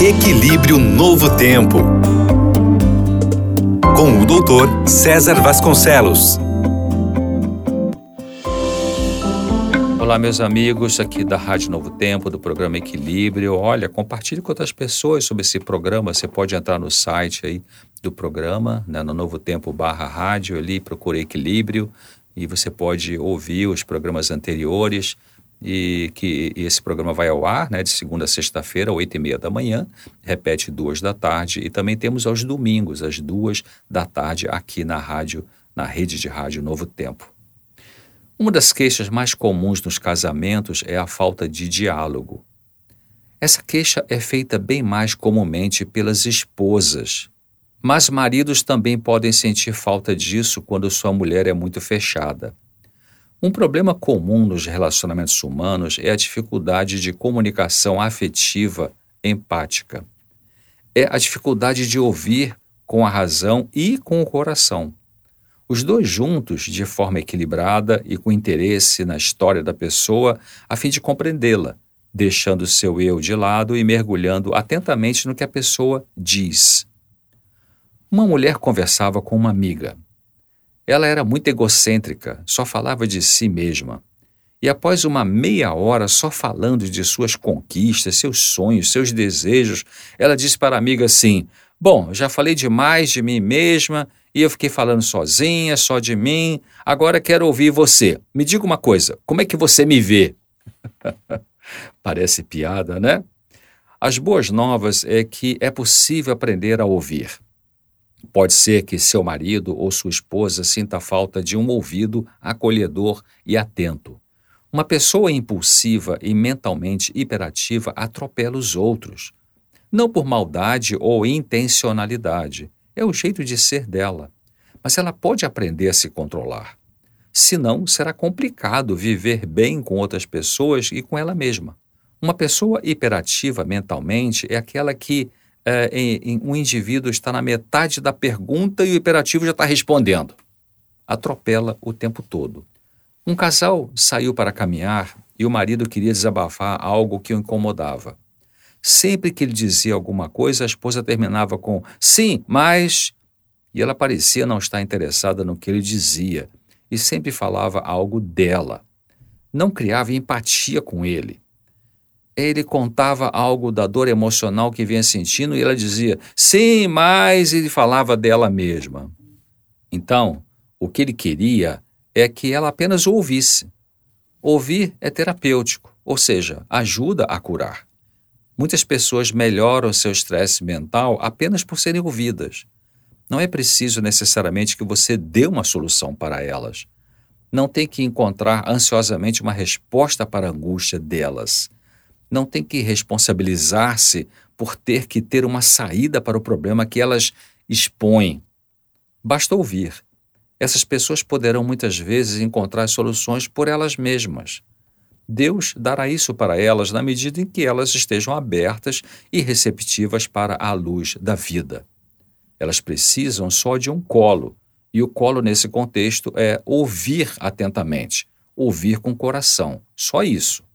Equilíbrio Novo Tempo, com o doutor César Vasconcelos. Olá, meus amigos aqui da Rádio Novo Tempo, do programa Equilíbrio. Olha, compartilhe com outras pessoas sobre esse programa. Você pode entrar no site aí do programa, né, no Novo Tempo /rádio, ali procure Equilíbrio, e você pode ouvir os programas anteriores, e esse programa vai ao ar, né, de segunda a sexta-feira, 8h30 da manhã, repete 2 da tarde, e também temos aos domingos, às 2 da tarde, aqui na rádio, na rede de rádio Novo Tempo. Uma das queixas mais comuns nos casamentos é a falta de diálogo. Essa queixa é feita bem mais comumente pelas esposas, mas maridos também podem sentir falta disso quando sua mulher é muito fechada. Um problema comum nos relacionamentos humanos é a dificuldade de comunicação afetiva empática. É a dificuldade de ouvir com a razão e com o coração. Os dois juntos, de forma equilibrada e com interesse na história da pessoa, a fim de compreendê-la, deixando seu eu de lado e mergulhando atentamente no que a pessoa diz. Uma mulher conversava com uma amiga. Ela era muito egocêntrica, só falava de si mesma. E após uma meia hora só falando de suas conquistas, seus sonhos, seus desejos, ela disse para a amiga assim: "Bom, já falei demais de mim mesma e eu fiquei falando sozinha, só de mim. Agora quero ouvir você. Me diga uma coisa, como é que você me vê?" Parece piada, né? As boas novas é que é possível aprender a ouvir. Pode ser que seu marido ou sua esposa sinta falta de um ouvido acolhedor e atento. Uma pessoa impulsiva e mentalmente hiperativa atropela os outros. Não por maldade ou intencionalidade, é o jeito de ser dela. Mas ela pode aprender a se controlar. Senão, será complicado viver bem com outras pessoas e com ela mesma. Uma pessoa hiperativa mentalmente é aquela que um indivíduo está na metade da pergunta e o hiperativo já está respondendo. Atropela o tempo todo. Um casal saiu para caminhar e o marido queria desabafar algo que o incomodava. Sempre que ele dizia alguma coisa, a esposa terminava com "sim, mas..." E ela parecia não estar interessada no que ele dizia e sempre falava algo dela. Não criava empatia com ele. Ele contava algo da dor emocional que vinha sentindo e ela dizia "sim, mas..." e ele falava dela mesma. Então, o que ele queria é que ela apenas o ouvisse. Ouvir é terapêutico, ou seja, ajuda a curar. Muitas pessoas melhoram seu estresse mental apenas por serem ouvidas. Não é preciso necessariamente que você dê uma solução para elas. Não tem que encontrar ansiosamente uma resposta para a angústia delas. Não tem que responsabilizar-se por ter que ter uma saída para o problema que elas expõem. Basta ouvir. Essas pessoas poderão muitas vezes encontrar soluções por elas mesmas. Deus dará isso para elas na medida em que elas estejam abertas e receptivas para a luz da vida. Elas precisam só de um colo, e o colo nesse contexto é ouvir atentamente, ouvir com o coração, só isso.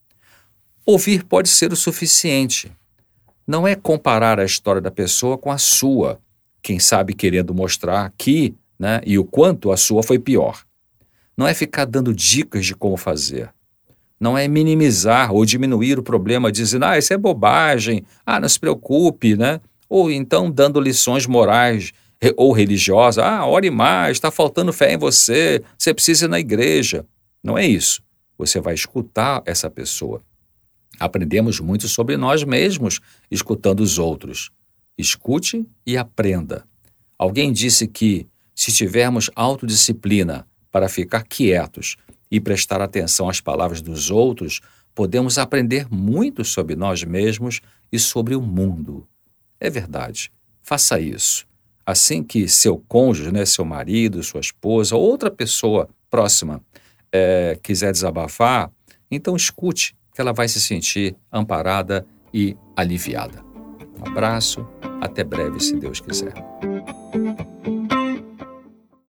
Ouvir pode ser o suficiente. Não é comparar a história da pessoa com a sua, quem sabe querendo mostrar que, né, e o quanto a sua foi pior. Não é ficar dando dicas de como fazer. Não é minimizar ou diminuir o problema dizendo "isso é bobagem, não se preocupe", né? Ou então dando lições morais ou religiosas, ore mais, está faltando fé em você, você precisa ir na igreja. Não é isso. Você vai escutar essa pessoa. Aprendemos muito sobre nós mesmos escutando os outros. Escute e aprenda. Alguém disse que, se tivermos autodisciplina para ficar quietos e prestar atenção às palavras dos outros, podemos aprender muito sobre nós mesmos e sobre o mundo. É verdade. Faça isso. Assim que seu cônjuge, né, seu marido, sua esposa ou outra pessoa próxima quiser desabafar, então escute, que ela vai se sentir amparada e aliviada. Um abraço, até breve, se Deus quiser.